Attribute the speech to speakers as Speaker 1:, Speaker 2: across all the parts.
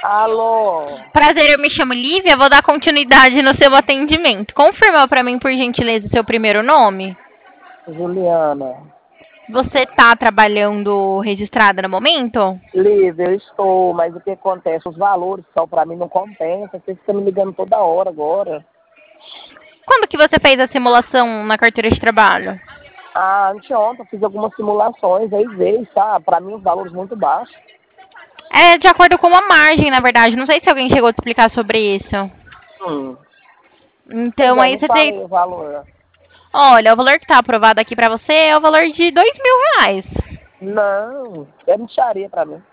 Speaker 1: Alô,
Speaker 2: Prazer, eu me chamo Lívia, vou dar continuidade no seu atendimento. Confirma para mim, por gentileza, o seu primeiro nome?
Speaker 1: Juliana.
Speaker 2: Você está trabalhando registrada no momento?
Speaker 1: Lívia, eu estou, mas o que acontece? Os valores só pra mim não compensa. Você fica me ligando toda hora agora.
Speaker 2: Quando que você fez a simulação na carteira de trabalho?
Speaker 1: Anteontem eu fiz algumas simulações, aí veio, sabe? Pra mim os valores muito baixos.
Speaker 2: É de acordo com a margem, na verdade. Não sei se alguém chegou a te explicar sobre isso.
Speaker 1: Hum. Pois
Speaker 2: Então,
Speaker 1: é,
Speaker 2: aí
Speaker 1: me
Speaker 2: você tem...
Speaker 1: falei o valor.
Speaker 2: Olha, o valor que está aprovado aqui para você é o valor de R$ 2.000.
Speaker 1: Não, é mixaria pra mim.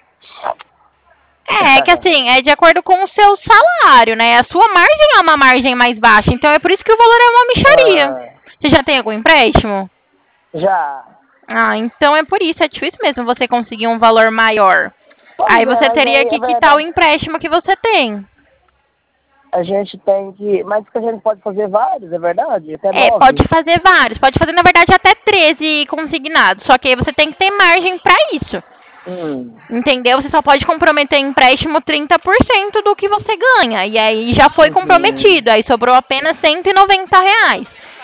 Speaker 2: É que assim, é de acordo com o seu salário, né? A sua margem é uma margem mais baixa, então é por isso que o valor é uma mixaria.
Speaker 1: Ah,
Speaker 2: Você já tem algum empréstimo?
Speaker 1: já.
Speaker 2: Ah, então é por isso, é difícil mesmo você conseguir um valor maior.
Speaker 1: Pois
Speaker 2: Aí
Speaker 1: é,
Speaker 2: você
Speaker 1: mas
Speaker 2: teria
Speaker 1: aí é
Speaker 2: que quitar o
Speaker 1: verdade.
Speaker 2: empréstimo que você tem.
Speaker 1: A gente tem que. Mas que a gente pode fazer vários, é verdade? Até
Speaker 2: É, pode
Speaker 1: 9.
Speaker 2: fazer vários, pode fazer na verdade até 13 consignados, só que aí você tem que ter margem para isso.
Speaker 1: Hum.
Speaker 2: Entendeu? Você só pode comprometer em empréstimo 30% do que você ganha. E aí já foi
Speaker 1: Uhum.
Speaker 2: comprometido, aí sobrou apenas R$ 190.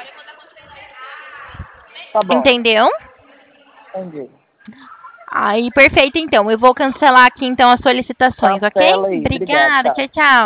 Speaker 1: Tá bom,
Speaker 2: Entendeu?
Speaker 1: entendi.
Speaker 2: Aí, perfeito, então. Eu vou cancelar aqui, então, as solicitações, ok?
Speaker 1: Cancela aí. Obrigado,
Speaker 2: Obrigada, tchau,
Speaker 1: tchau.
Speaker 2: tchau.